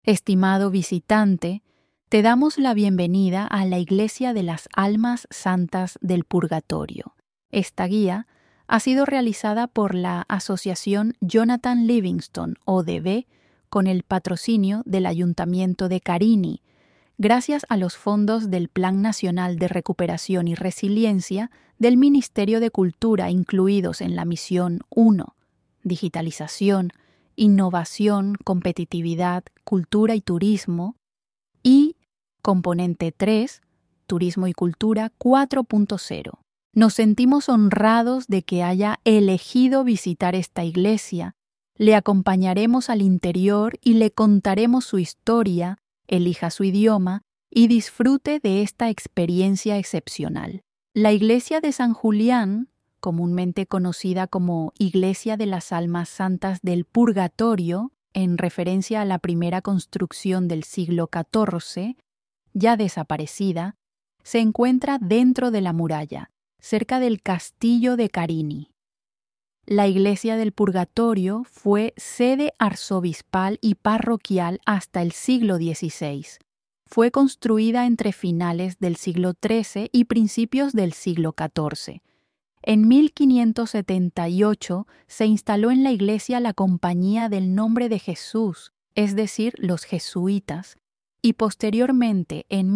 Estimado visitante, te damos la bienvenida a la Iglesia de las Almas Santas del Purgatorio. Esta guía ha sido realizada por la Asociación Jonathan Livingston, ODB, con el patrocinio del Ayuntamiento de Carini, gracias a los fondos del Plan Nacional de Recuperación y Resiliencia del Ministerio de Cultura incluidos en la Misión 1, Digitalización, Innovación, Competitividad, Cultura y Turismo, y Componente 3, Turismo y Cultura 4.0. Nos sentimos honrados de que haya elegido visitar esta iglesia. Le acompañaremos al interior y le contaremos su historia, elija su idioma y disfrute de esta experiencia excepcional. La iglesia de San Julián, comúnmente conocida como Iglesia de las Almas Santas del Purgatorio, en referencia a la primera construcción del siglo XIV, ya desaparecida, se encuentra dentro de la muralla, cerca del castillo de Carini. La Iglesia del Purgatorio fue sede arzobispal y parroquial hasta el siglo XVI. Fue construida entre finales del siglo XIII y principios del siglo XIV. En 1578 se instaló en la iglesia la Compañía del Nombre de Jesús, es decir, los jesuitas, y posteriormente, en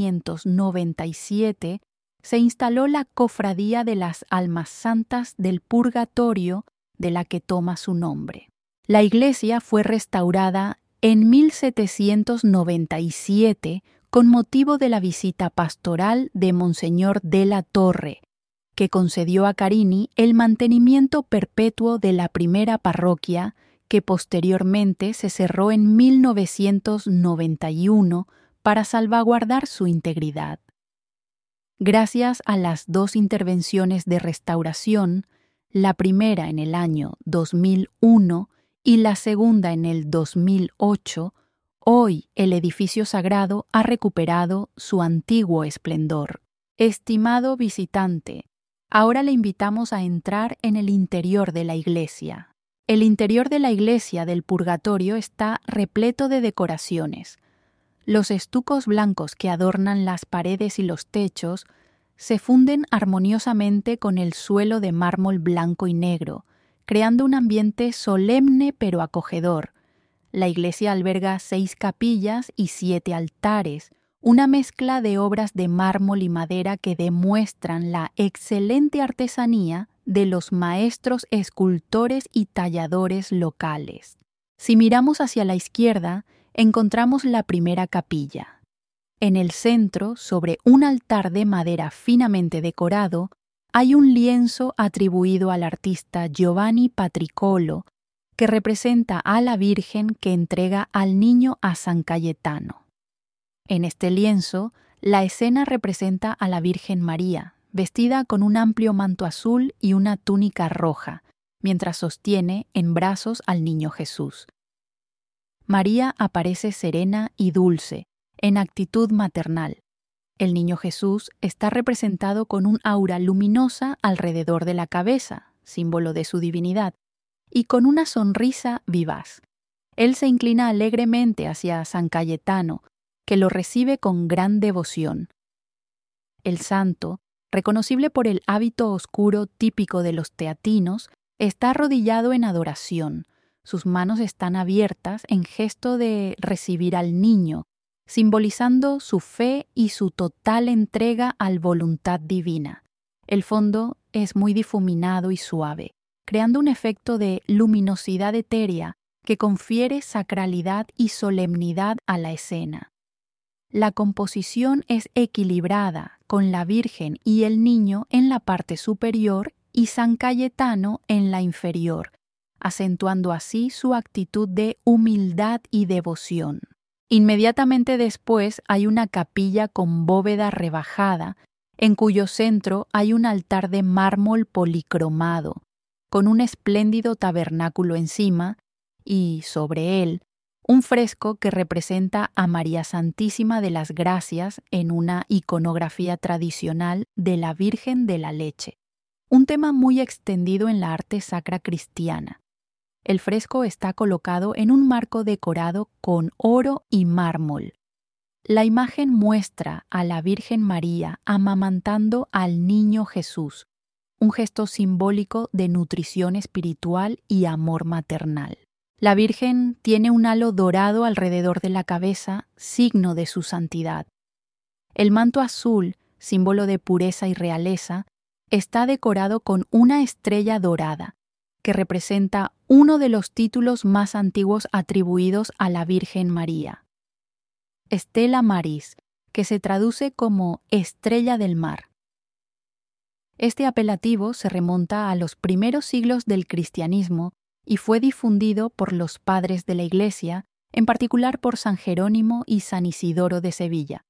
1597, se instaló la Cofradía de las Almas Santas del Purgatorio, de la que toma su nombre. La iglesia fue restaurada en 1797 con motivo de la visita pastoral de Monseñor de la Torre, que concedió a Carini el mantenimiento perpetuo de la primera parroquia, que posteriormente se cerró en 1991 para salvaguardar su integridad. Gracias a las dos intervenciones de restauración, la primera en el año 2001 y la segunda en el 2008, hoy el edificio sagrado ha recuperado su antiguo esplendor. Estimado visitante, ahora le invitamos a entrar en el interior de la iglesia. El interior de la iglesia del Purgatorio está repleto de decoraciones. Los estucos blancos que adornan las paredes y los techos se funden armoniosamente con el suelo de mármol blanco y negro, creando un ambiente solemne pero acogedor. La iglesia alberga 6 capillas y 7 altares, una mezcla de obras de mármol y madera que demuestran la excelente artesanía de los maestros escultores y talladores locales. Si miramos hacia la izquierda, encontramos la primera capilla. En el centro, sobre un altar de madera finamente decorado, hay un lienzo atribuido al artista Giovanni Patricolo, que representa a la Virgen que entrega al niño a San Cayetano. En este lienzo, la escena representa a la Virgen María, vestida con un amplio manto azul y una túnica roja, mientras sostiene en brazos al niño Jesús. María aparece serena y dulce, en actitud maternal. El niño Jesús está representado con un aura luminosa alrededor de la cabeza, símbolo de su divinidad, y con una sonrisa vivaz. Él se inclina alegremente hacia San Cayetano, que lo recibe con gran devoción. El santo, reconocible por el hábito oscuro típico de los teatinos, está arrodillado en adoración. Sus manos están abiertas en gesto de recibir al niño, simbolizando su fe y su total entrega al voluntad divina. El fondo es muy difuminado y suave, creando un efecto de luminosidad etérea que confiere sacralidad y solemnidad a la escena. La composición es equilibrada, con la Virgen y el niño en la parte superior y San Cayetano en la inferior, acentuando así su actitud de humildad y devoción. Inmediatamente después hay una capilla con bóveda rebajada, en cuyo centro hay un altar de mármol policromado, con un espléndido tabernáculo encima y, sobre él, un fresco que representa a María Santísima de las Gracias en una iconografía tradicional de la Virgen de la Leche, un tema muy extendido en la arte sacra cristiana. El fresco está colocado en un marco decorado con oro y mármol. La imagen muestra a la Virgen María amamantando al niño Jesús, un gesto simbólico de nutrición espiritual y amor maternal. La Virgen tiene un halo dorado alrededor de la cabeza, signo de su santidad. El manto azul, símbolo de pureza y realeza, está decorado con una estrella dorada, que representa uno de los títulos más antiguos atribuidos a la Virgen María. Stella Maris, que se traduce como estrella del mar. Este apelativo se remonta a los primeros siglos del cristianismo y fue difundido por los padres de la Iglesia, en particular por San Jerónimo y San Isidoro de Sevilla.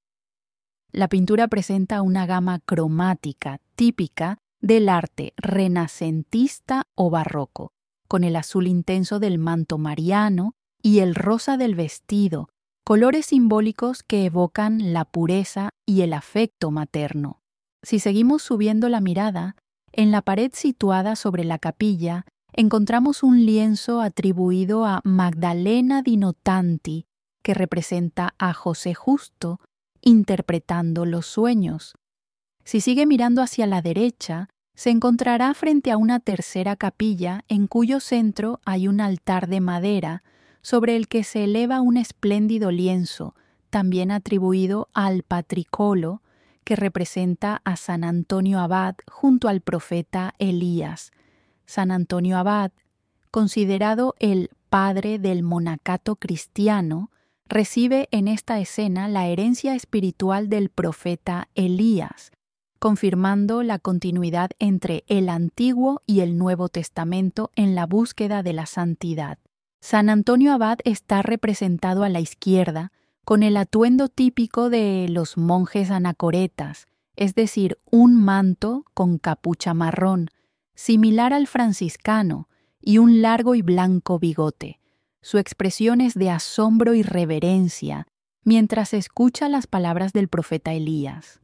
La pintura presenta una gama cromática típica del arte renacentista o barroco, con el azul intenso del manto mariano y el rosa del vestido, colores simbólicos que evocan la pureza y el afecto materno. Si seguimos subiendo la mirada, en la pared situada sobre la capilla encontramos un lienzo atribuido a Magdalena di Notanti, que representa a José Justo interpretando los sueños. Si sigue mirando hacia la derecha, se encontrará frente a una tercera capilla en cuyo centro hay un altar de madera sobre el que se eleva un espléndido lienzo, también atribuido al Patricolo, que representa a San Antonio Abad junto al profeta Elías. San Antonio Abad, considerado el padre del monacato cristiano, recibe en esta escena la herencia espiritual del profeta Elías, confirmando la continuidad entre el Antiguo y el Nuevo Testamento en la búsqueda de la santidad. San Antonio Abad está representado a la izquierda, con el atuendo típico de los monjes anacoretas, es decir, un manto con capucha marrón, similar al franciscano, y un largo y blanco bigote. Su expresión es de asombro y reverencia, mientras escucha las palabras del profeta Elías.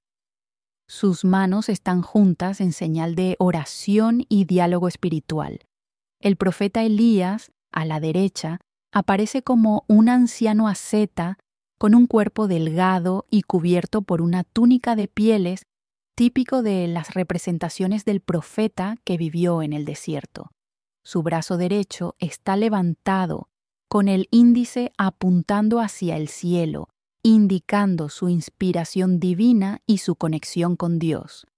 Sus manos están juntas en señal de oración y diálogo espiritual. El profeta Elías, a la derecha, aparece como un anciano asceta con un cuerpo delgado y cubierto por una túnica de pieles típico de las representaciones del profeta que vivió en el desierto. Su brazo derecho está levantado, con el índice apuntando hacia el cielo, indicando su inspiración divina y su conexión con Dios.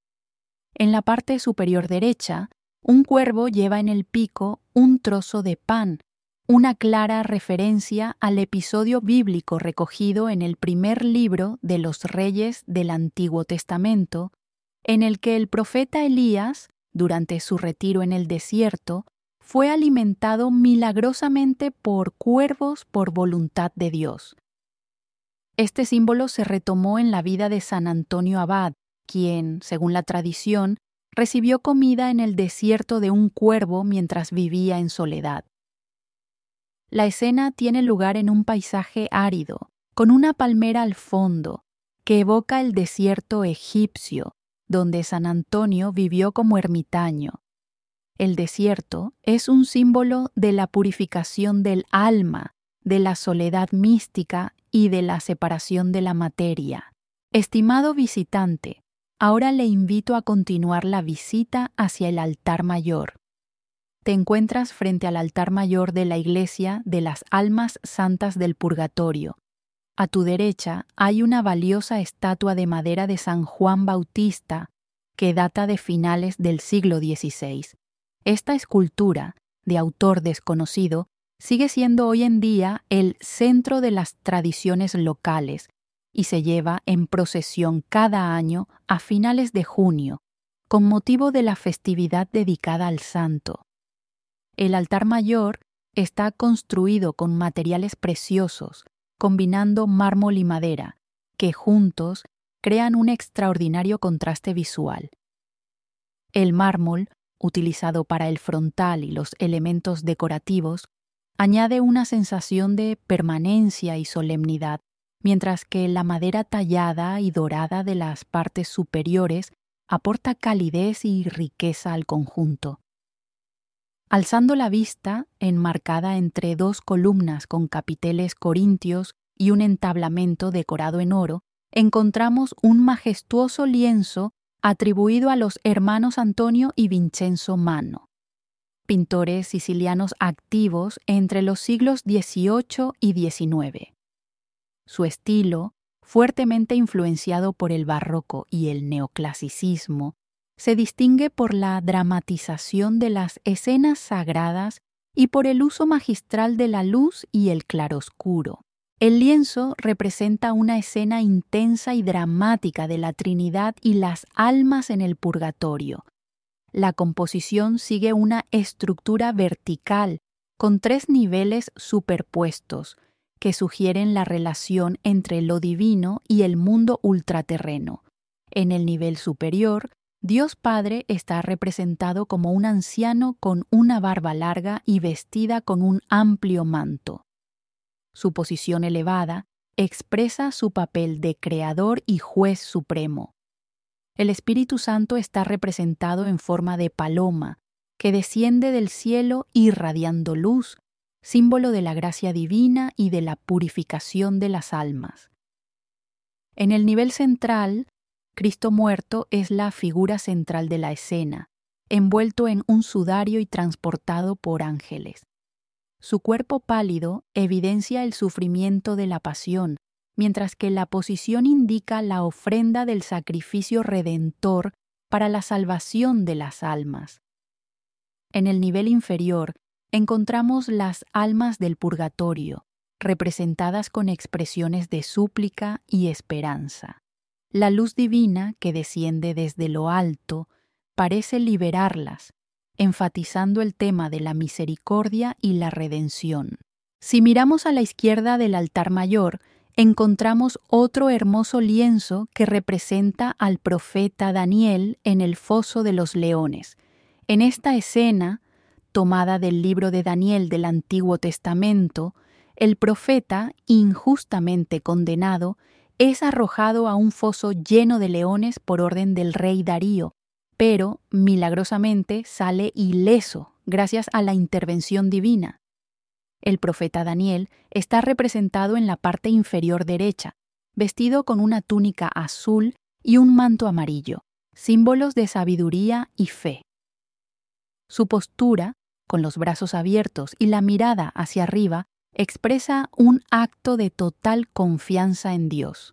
En la parte superior derecha, un cuervo lleva en el pico un trozo de pan, una clara referencia al episodio bíblico recogido en el primer libro de los Reyes del Antiguo Testamento, en el que el profeta Elías, durante su retiro en el desierto, fue alimentado milagrosamente por cuervos por voluntad de Dios. Este símbolo se retomó en la vida de San Antonio Abad, quien, según la tradición, recibió comida en el desierto de un cuervo mientras vivía en soledad. La escena tiene lugar en un paisaje árido, con una palmera al fondo, que evoca el desierto egipcio, donde San Antonio vivió como ermitaño. El desierto es un símbolo de la purificación del alma, de la soledad mística y de la separación de la materia. Estimado visitante, ahora le invito a continuar la visita hacia el altar mayor. Te encuentras frente al altar mayor de la Iglesia de las Almas Santas del Purgatorio. A tu derecha hay una valiosa estatua de madera de San Juan Bautista que data de finales del siglo XVI. Esta escultura, de autor desconocido, sigue siendo hoy en día el centro de las tradiciones locales y se lleva en procesión cada año a finales de junio, con motivo de la festividad dedicada al santo. El altar mayor está construido con materiales preciosos, combinando mármol y madera, que juntos crean un extraordinario contraste visual. El mármol, utilizado para el frontal y los elementos decorativos, añade una sensación de permanencia y solemnidad, mientras que la madera tallada y dorada de las partes superiores aporta calidez y riqueza al conjunto. Alzando la vista, enmarcada entre dos columnas con capiteles corintios y un entablamento decorado en oro, encontramos un majestuoso lienzo atribuido a los hermanos Antonio y Vincenzo Mano, pintores sicilianos activos entre los siglos XVIII y XIX. Su estilo, fuertemente influenciado por el barroco y el neoclasicismo, se distingue por la dramatización de las escenas sagradas y por el uso magistral de la luz y el claroscuro. El lienzo representa una escena intensa y dramática de la Trinidad y las almas en el purgatorio. La composición sigue una estructura vertical con 3 niveles superpuestos que sugieren la relación entre lo divino y el mundo ultraterreno. En el nivel superior, Dios Padre está representado como un anciano con una barba larga y vestida con un amplio manto. Su posición elevada expresa su papel de creador y juez supremo. El Espíritu Santo está representado en forma de paloma, que desciende del cielo irradiando luz, símbolo de la gracia divina y de la purificación de las almas. En el nivel central, Cristo muerto es la figura central de la escena, envuelto en un sudario y transportado por ángeles. Su cuerpo pálido evidencia el sufrimiento de la pasión, mientras que la posición indica la ofrenda del sacrificio redentor para la salvación de las almas. En el nivel inferior encontramos las almas del purgatorio, representadas con expresiones de súplica y esperanza. La luz divina que desciende desde lo alto parece liberarlas, enfatizando el tema de la misericordia y la redención. Si miramos a la izquierda del altar mayor, encontramos otro hermoso lienzo que representa al profeta Daniel en el foso de los leones. En esta escena, tomada del libro de Daniel del Antiguo Testamento, el profeta, injustamente condenado, es arrojado a un foso lleno de leones por orden del rey Darío, pero milagrosamente sale ileso gracias a la intervención divina. El profeta Daniel está representado en la parte inferior derecha, vestido con una túnica azul y un manto amarillo, símbolos de sabiduría y fe. Su postura, con los brazos abiertos y la mirada hacia arriba, expresa un acto de total confianza en Dios.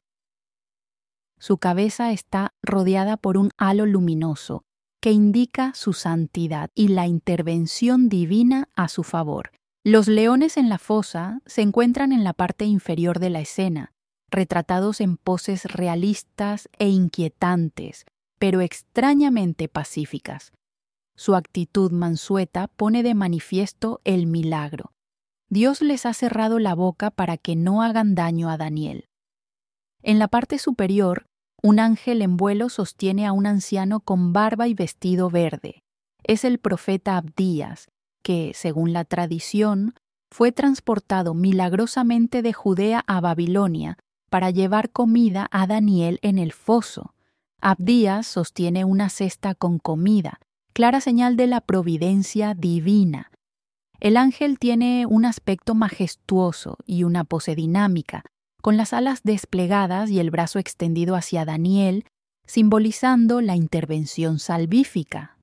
Su cabeza está rodeada por un halo luminoso que indica su santidad y la intervención divina a su favor. Los leones en la fosa se encuentran en la parte inferior de la escena, retratados en poses realistas e inquietantes, pero extrañamente pacíficas. Su actitud mansueta pone de manifiesto el milagro. Dios les ha cerrado la boca para que no hagan daño a Daniel. En la parte superior, un ángel en vuelo sostiene a un anciano con barba y vestido verde. Es el profeta Abdías, que, según la tradición, fue transportado milagrosamente de Judea a Babilonia para llevar comida a Daniel en el foso. Abdías sostiene una cesta con comida, clara señal de la providencia divina. El ángel tiene un aspecto majestuoso y una pose dinámica, con las alas desplegadas y el brazo extendido hacia Daniel, simbolizando la intervención salvífica.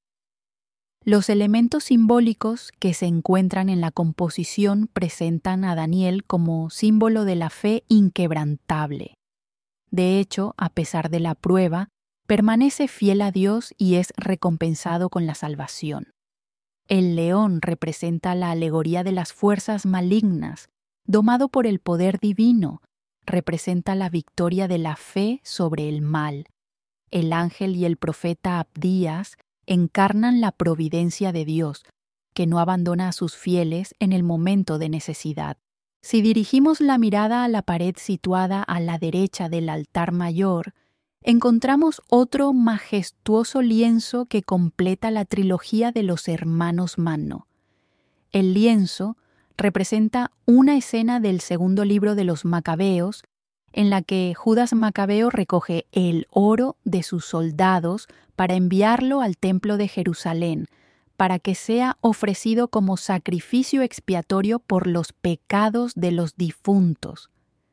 Los elementos simbólicos que se encuentran en la composición presentan a Daniel como símbolo de la fe inquebrantable. De hecho, a pesar de la prueba, permanece fiel a Dios y es recompensado con la salvación. El león representa la alegoría de las fuerzas malignas, domado por el poder divino, representa la victoria de la fe sobre el mal. El ángel y el profeta Abdías encarnan la providencia de Dios, que no abandona a sus fieles en el momento de necesidad. Si dirigimos la mirada a la pared situada a la derecha del altar mayor, encontramos otro majestuoso lienzo que completa la trilogía de los hermanos Mano. El lienzo representa una escena del segundo libro de los Macabeos, en la que Judas Macabeo recoge el oro de sus soldados para enviarlo al templo de Jerusalén, para que sea ofrecido como sacrificio expiatorio por los pecados de los difuntos.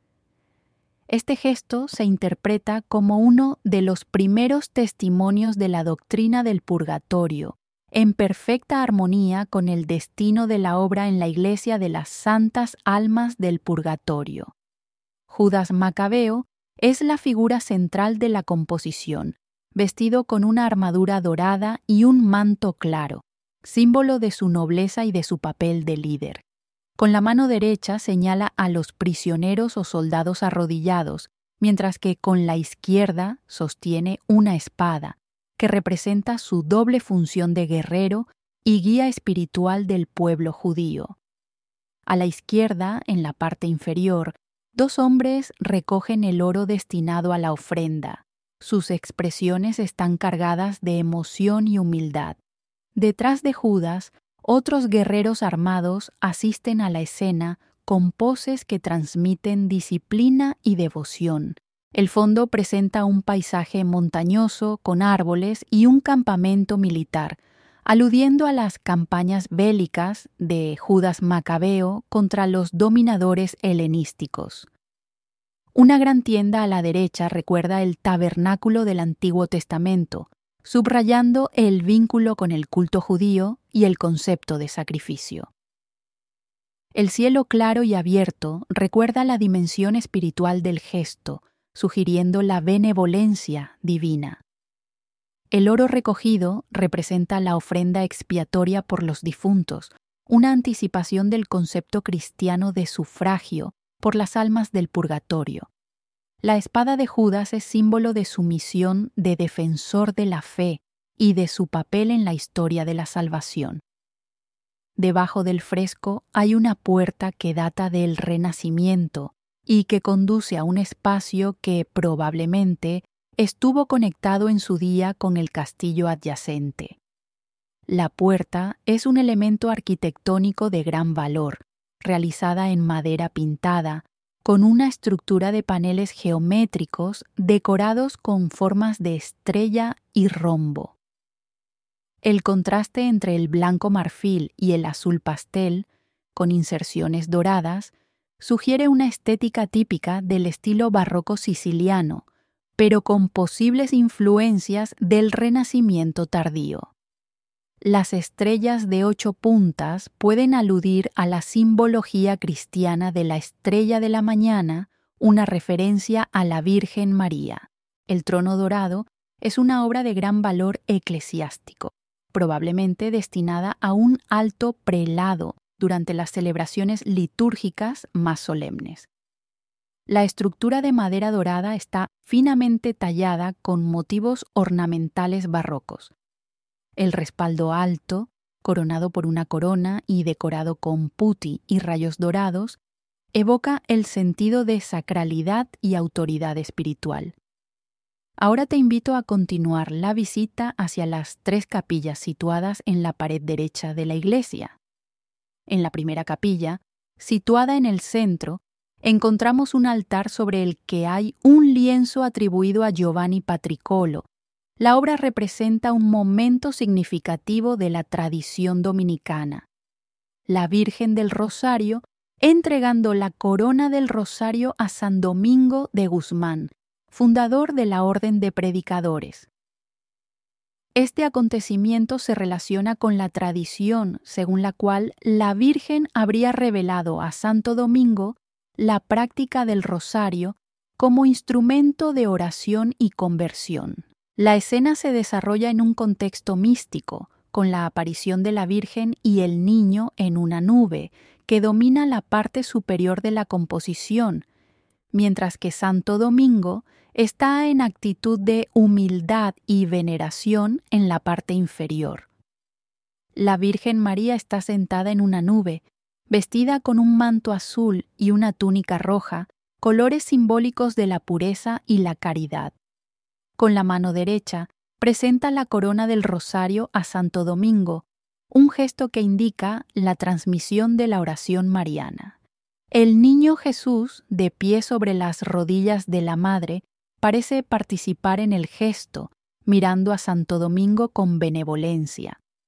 Este gesto se interpreta como uno de los primeros testimonios de la doctrina del purgatorio, en perfecta armonía con el destino de la obra en la Iglesia de las Santas Almas del Purgatorio. Judas Macabeo es la figura central de la composición, vestido con una armadura dorada y un manto claro, símbolo de su nobleza y de su papel de líder. Con la mano derecha señala a los prisioneros o soldados arrodillados, mientras que con la izquierda sostiene una espada, que representa su doble función de guerrero y guía espiritual del pueblo judío. A la izquierda, en la parte inferior, dos hombres recogen el oro destinado a la ofrenda. Sus expresiones están cargadas de emoción y humildad. Detrás de Judas, otros guerreros armados asisten a la escena con poses que transmiten disciplina y devoción. El fondo presenta un paisaje montañoso con árboles y un campamento militar, aludiendo a las campañas bélicas de Judas Macabeo contra los dominadores helenísticos. Una gran tienda a la derecha recuerda el tabernáculo del Antiguo Testamento, subrayando el vínculo con el culto judío y el concepto de sacrificio. El cielo claro y abierto recuerda la dimensión espiritual del gesto, sugiriendo la benevolencia divina. El oro recogido representa la ofrenda expiatoria por los difuntos, una anticipación del concepto cristiano de sufragio por las almas del purgatorio. La espada de Judas es símbolo de su misión de defensor de la fe y de su papel en la historia de la salvación. Debajo del fresco hay una puerta que data del Renacimiento y que conduce a un espacio que probablemente estuvo conectado en su día con el castillo adyacente. La puerta es un elemento arquitectónico de gran valor, realizada en madera pintada, con una estructura de paneles geométricos decorados con formas de estrella y rombo. El contraste entre el blanco marfil y el azul pastel, con inserciones doradas, sugiere una estética típica del estilo barroco siciliano, pero con posibles influencias del Renacimiento tardío. Las estrellas de 8 puntas pueden aludir a la simbología cristiana de la estrella de la mañana, una referencia a la Virgen María. El trono dorado es una obra de gran valor eclesiástico, probablemente destinada a un alto prelado durante las celebraciones litúrgicas más solemnes. La estructura de madera dorada está finamente tallada con motivos ornamentales barrocos. El respaldo alto, coronado por una corona y decorado con putti y rayos dorados, evoca el sentido de sacralidad y autoridad espiritual. Ahora te invito a continuar la visita hacia las 3 capillas situadas en la pared derecha de la iglesia. En la primera capilla, situada en el centro, encontramos un altar sobre el que hay un lienzo atribuido a Giovanni Patricolo. La obra representa un momento significativo de la tradición dominicana. La Virgen del Rosario entregando la corona del Rosario a San Domingo de Guzmán, fundador de la Orden de Predicadores. Este acontecimiento se relaciona con la tradición según la cual la Virgen habría revelado a Santo Domingo la práctica del Rosario como instrumento de oración y conversión. La escena se desarrolla en un contexto místico, con la aparición de la Virgen y el niño en una nube, que domina la parte superior de la composición, mientras que Santo Domingo está en actitud de humildad y veneración en la parte inferior. La Virgen María está sentada en una nube, vestida con un manto azul y una túnica roja, colores simbólicos de la pureza y la caridad. Con la mano derecha presenta la corona del Rosario a Santo Domingo, un gesto que indica la transmisión de la oración mariana. El niño Jesús, de pie sobre las rodillas de la Madre, parece participar en el gesto, mirando a Santo Domingo con benevolencia.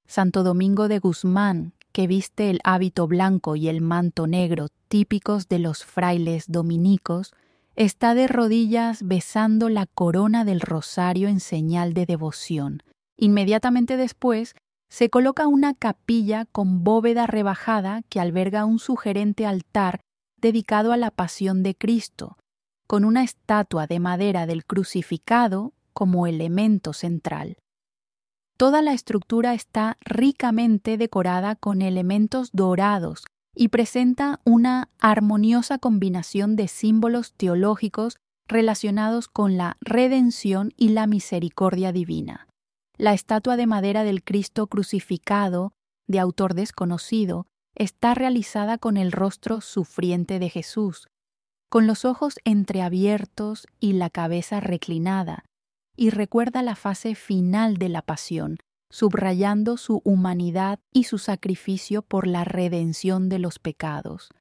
Santo Domingo de Guzmán, que viste el hábito blanco y el manto negro típicos de los frailes dominicos, está de rodillas besando la corona del rosario en señal de devoción. Inmediatamente después, se coloca una capilla con bóveda rebajada que alberga un sugerente altar dedicado a la Pasión de Cristo, con una estatua de madera del crucificado como elemento central. Toda la estructura está ricamente decorada con elementos dorados y presenta una armoniosa combinación de símbolos teológicos relacionados con la redención y la misericordia divina. La estatua de madera del Cristo crucificado, de autor desconocido, está realizada con el rostro sufriente de Jesús, con los ojos entreabiertos y la cabeza reclinada, y recuerda la fase final de la pasión, subrayando su humanidad y su sacrificio por la redención de los pecados.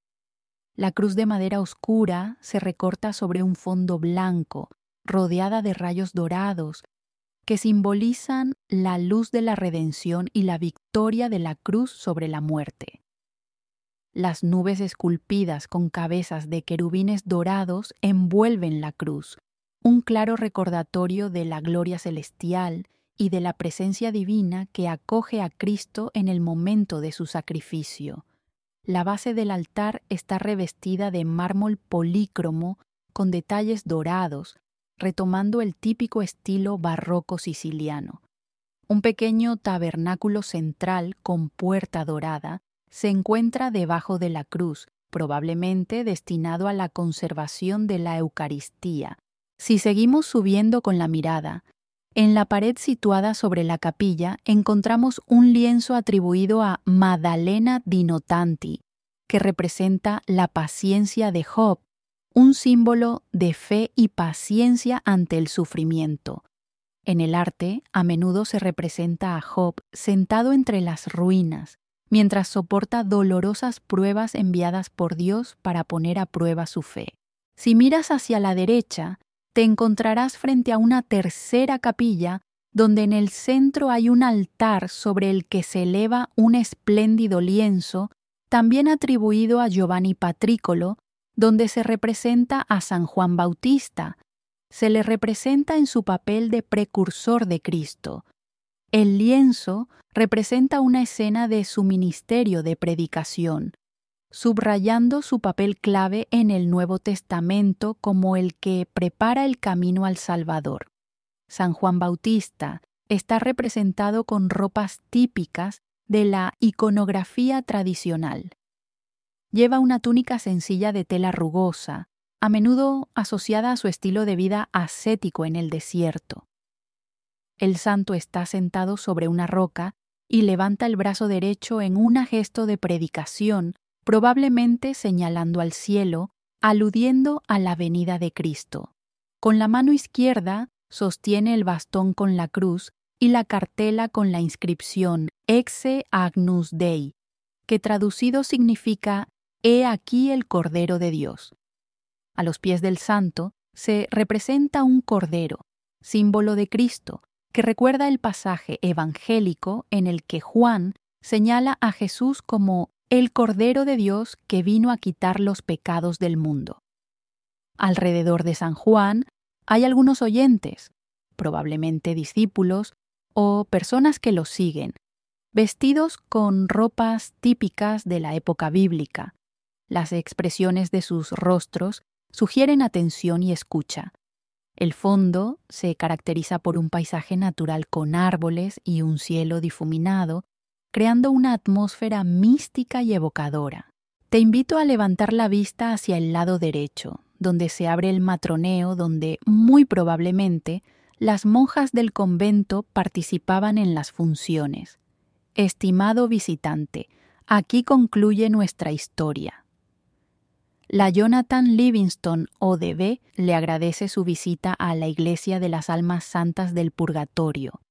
La cruz de madera oscura se recorta sobre un fondo blanco, rodeada de rayos dorados, que simbolizan la luz de la redención y la victoria de la cruz sobre la muerte. Las nubes esculpidas con cabezas de querubines dorados envuelven la cruz, un claro recordatorio de la gloria celestial y de la presencia divina que acoge a Cristo en el momento de su sacrificio. La base del altar está revestida de mármol polícromo con detalles dorados, retomando el típico estilo barroco siciliano. Un pequeño tabernáculo central con puerta dorada se encuentra debajo de la cruz, probablemente destinado a la conservación de la Eucaristía. Si seguimos subiendo con la mirada, en la pared situada sobre la capilla encontramos un lienzo atribuido a Maddalena di Notanti, que representa la paciencia de Job, un símbolo de fe y paciencia ante el sufrimiento. En el arte, a menudo se representa a Job sentado entre las ruinas, mientras soporta dolorosas pruebas enviadas por Dios para poner a prueba su fe. Si miras hacia la derecha, te encontrarás frente a una tercera capilla donde en el centro hay un altar sobre el que se eleva un espléndido lienzo, también atribuido a Giovanni Patricolo, donde se representa a San Juan Bautista. Se le representa en su papel de precursor de Cristo. El lienzo representa una escena de su ministerio de predicación, subrayando su papel clave en el Nuevo Testamento como el que prepara el camino al Salvador. San Juan Bautista está representado con ropas típicas de la iconografía tradicional. Lleva una túnica sencilla de tela rugosa, a menudo asociada a su estilo de vida ascético en el desierto. El santo está sentado sobre una roca y levanta el brazo derecho en un gesto de predicación, probablemente señalando al cielo, aludiendo a la venida de Cristo. Con la mano izquierda sostiene el bastón con la cruz y la cartela con la inscripción Ecce Agnus Dei, que traducido significa He aquí el Cordero de Dios. A los pies del santo se representa un cordero, símbolo de Cristo, que recuerda el pasaje evangélico en el que Juan señala a Jesús como el Cordero de Dios que vino a quitar los pecados del mundo. Alrededor de San Juan hay algunos oyentes, probablemente discípulos o personas que lo siguen, vestidos con ropas típicas de la época bíblica. Las expresiones de sus rostros sugieren atención y escucha. El fondo se caracteriza por un paisaje natural con árboles y un cielo difuminado, creando una atmósfera mística y evocadora. Te invito a levantar la vista hacia el lado derecho, donde se abre el matroneo donde, muy probablemente, las monjas del convento participaban en las funciones. Estimado visitante, aquí concluye nuestra historia. La Jonathan Livingston ODB le agradece su visita a la Iglesia de las Almas Santas del Purgatorio